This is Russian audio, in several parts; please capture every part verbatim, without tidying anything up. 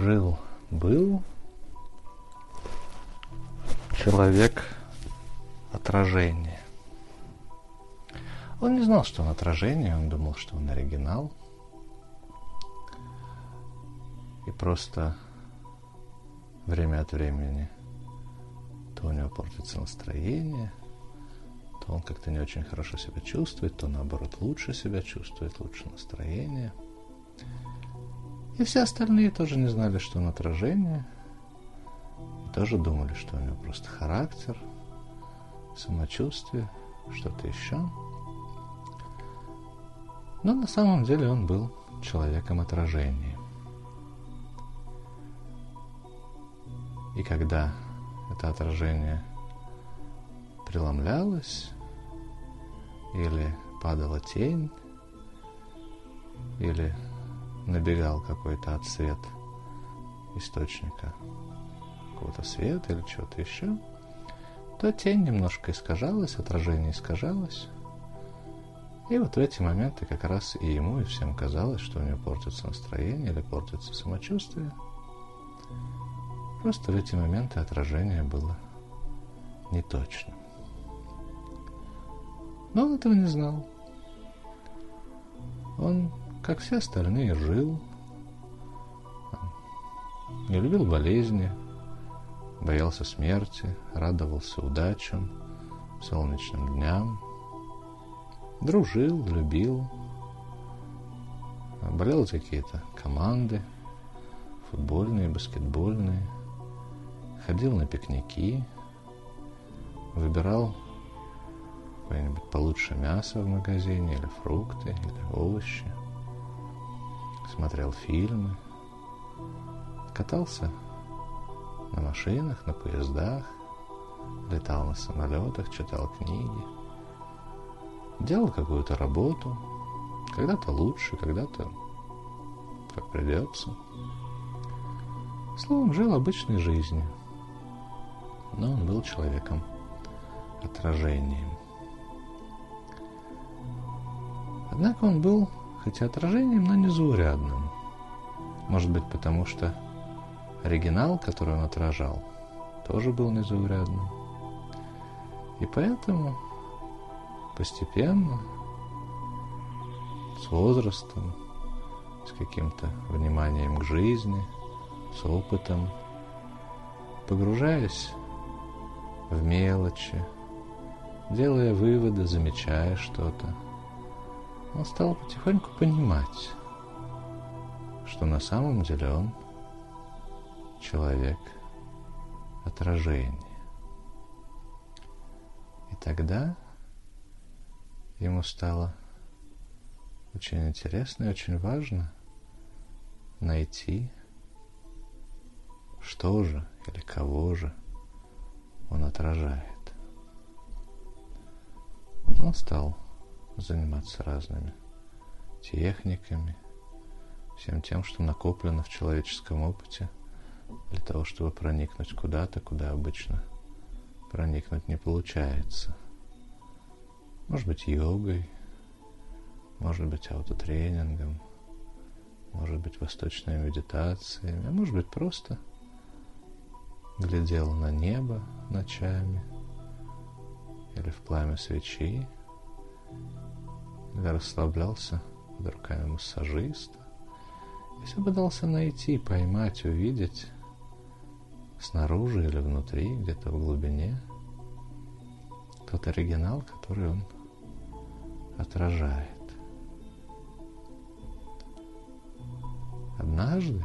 Жил-был человек-отражение. Он не знал, что он отражение, он думал, что он оригинал. И просто время от времени то у него портится настроение, то он как-то не очень хорошо себя чувствует, то наоборот лучше себя чувствует, лучше настроение. И все остальные тоже не знали, что он отражение, и тоже думали, что у него просто характер, самочувствие, что-то еще. Но на самом деле он был человеком отражения. И когда это отражение преломлялось, или падала тень, или набегал какой-то отсвет источника какого-то света или чего-то еще, то тень немножко искажалась, отражение искажалось. И вот в эти моменты как раз и ему, и всем казалось, что у него портится настроение или портится самочувствие. Просто в эти моменты отражение было неточным. Но он этого не знал. Он, как все остальные, жил, не любил болезни, боялся смерти, радовался удачам, солнечным дням, дружил, любил, болел за какие-то команды, футбольные, баскетбольные, ходил на пикники, выбирал какое-нибудь получше мясо в магазине, или фрукты, или овощи, смотрел фильмы, катался на машинах, на поездах, летал на самолетах, читал книги, делал какую-то работу, когда-то лучше, когда-то как придется. Словом, жил обычной жизнью, но он был человеком отражением. Однако он был, хоть и отражением, но незаурядным. Может быть, потому что оригинал, который он отражал, тоже был незаурядным. И поэтому постепенно, с возрастом, с каким-то вниманием к жизни, с опытом, погружаясь в мелочи, делая выводы, замечая что-то, он стал потихоньку понимать, что на самом деле он человек отражения. И тогда ему стало очень интересно и очень важно найти, что же или кого же он отражает. Он стал заниматься разными техниками, всем тем, что накоплено в человеческом опыте, для того, чтобы проникнуть куда-то, куда обычно проникнуть не получается. Может быть, йогой, может быть, аутотренингом, может быть, восточными медитациями, а может быть, просто глядел на небо ночами или в пламя свечи, или расслаблялся под руками массажиста, и все пытался найти, поймать, увидеть снаружи или внутри, где-то в глубине, тот оригинал, который он отражает. Однажды,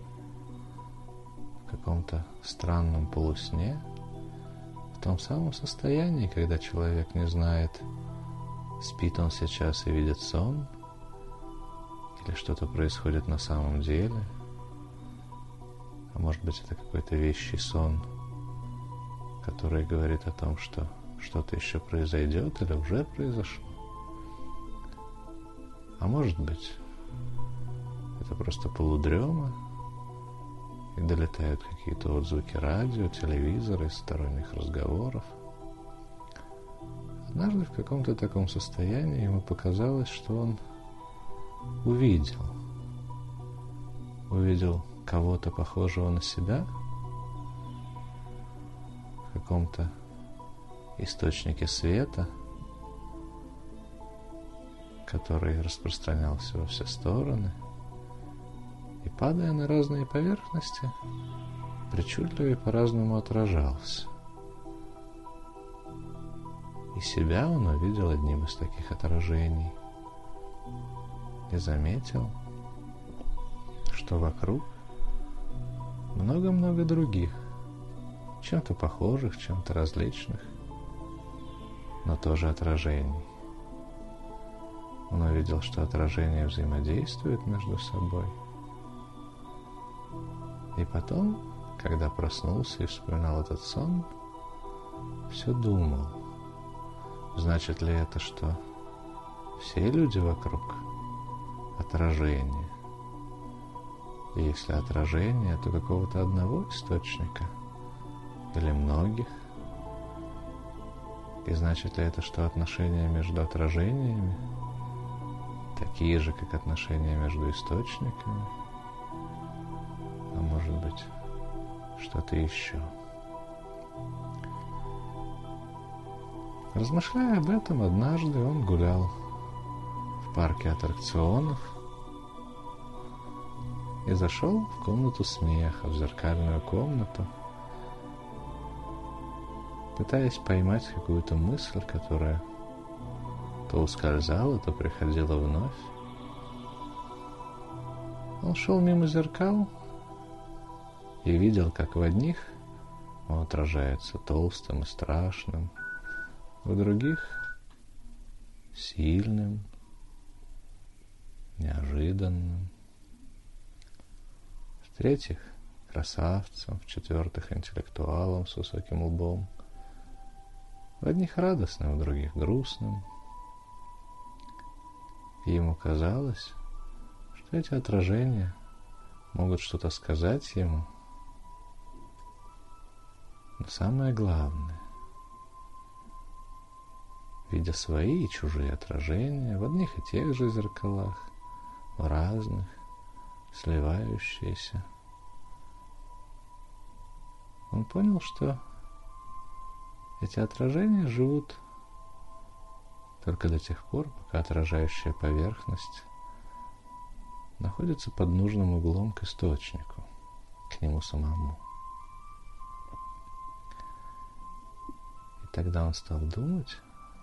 в каком-то странном полусне, в том самом состоянии, когда человек не знает, спит он сейчас и видит сон, или что-то происходит на самом деле, а может быть, это какой-то вещий сон, который говорит о том, что что-то еще произойдет или уже произошло. А может быть, это просто полудрема, и долетают какие-то отзвуки радио, телевизора и сторонних разговоров. Однажды в каком-то таком состоянии ему показалось, что он увидел. Увидел кого-то похожего на себя в каком-то источнике света, который распространялся во все стороны и, падая на разные поверхности, причудливо и по-разному отражался. И себя он увидел одним из таких отражений и заметил, что вокруг много-много других, чем-то похожих, чем-то различных, но тоже отражений. Он увидел, что отражения взаимодействуют между собой. И потом, когда проснулся и вспоминал этот сон, все думал, значит ли это, что все люди вокруг отражение? И если отражение, то какого-то одного источника или многих? И значит ли это, что отношения между отражениями такие же, как отношения между источниками? А может быть, что-то еще? Размышляя об этом, однажды он гулял в парке аттракционов и зашел в комнату смеха, в зеркальную комнату, пытаясь поймать какую-то мысль, которая то ускользала, то приходила вновь. Он шел мимо зеркал и видел, как в одних он отражается толстым и страшным, в других — сильным, неожиданным, в-третьих — красавцем, в-четвертых — интеллектуалом с высоким лбом, в одних радостным, в других грустным. И ему казалось, что эти отражения могут что-то сказать ему. Но самое главное, видя свои и чужие отражения в одних и тех же зеркалах, в разных, сливающиеся, он понял, что эти отражения живут только до тех пор, пока отражающая поверхность находится под нужным углом к источнику, к нему самому. И тогда он стал думать,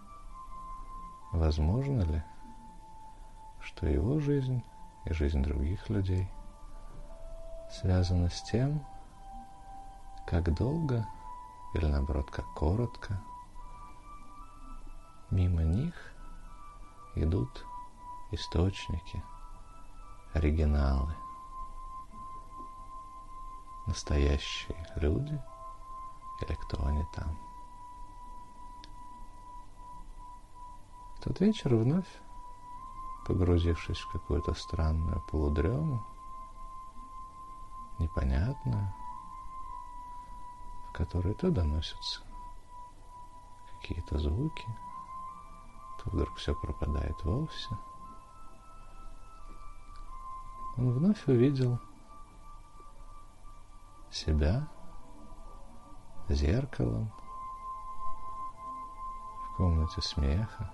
возможно ли, что его жизнь и жизнь других людей связана с тем, как долго или наоборот, как коротко мимо них идут источники, оригиналы, настоящие люди или кто они там. В тот вечер вновь, погрузившись в какую-то странную полудрему, непонятную, в которой то доносятся какие-то звуки, то вдруг все пропадает вовсе, он вновь увидел себя зеркалом в комнате смеха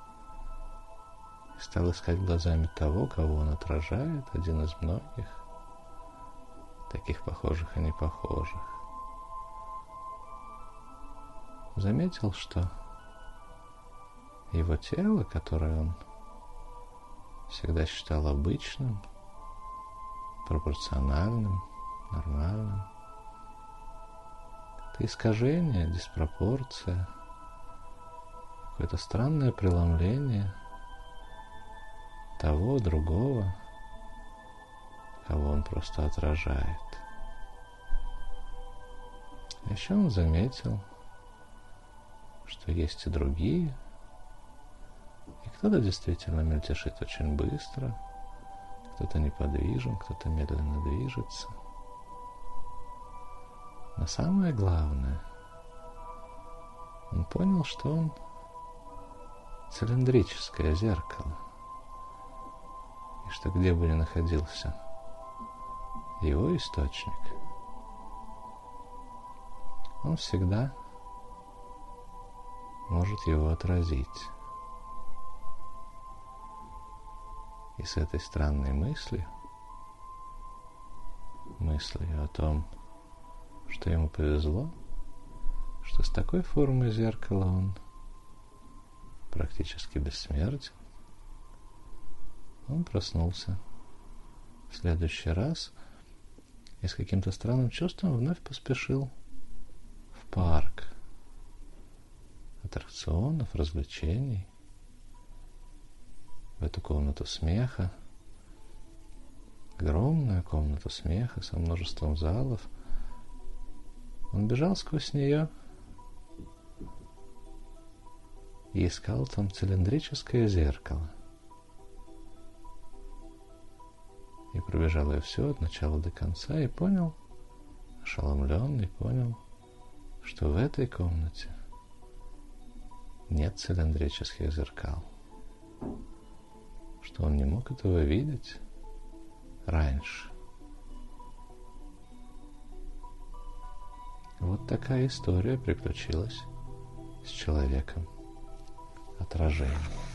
и стал искать глазами того, кого он отражает, один из многих, таких похожих и непохожих. Заметил, что его тело, которое он всегда считал обычным, пропорциональным, нормальным, это искажение, диспропорция, какое-то странное преломление того, другого, кого он просто отражает. А еще он заметил, что есть и другие, и кто-то действительно мельтешит очень быстро, кто-то неподвижен, кто-то медленно движется. Но самое главное, он понял, что он цилиндрическое зеркало, и что где бы ни находился его источник, он всегда может его отразить. И с этой странной мыслью, мыслью о том, что ему повезло, что с такой формой зеркала он практически бессмертен, он проснулся в следующий раз и с каким-то странным чувством вновь поспешил в парк аттракционов, развлечений, в эту комнату смеха, огромную комнату смеха со множеством залов. Он бежал сквозь нее и искал там цилиндрическое зеркало. И пробежал ее все от начала до конца и понял, ошеломленный, понял, что в этой комнате нет цилиндрических зеркал, что он не мог этого видеть раньше. Вот такая история приключилась с человеком отражением.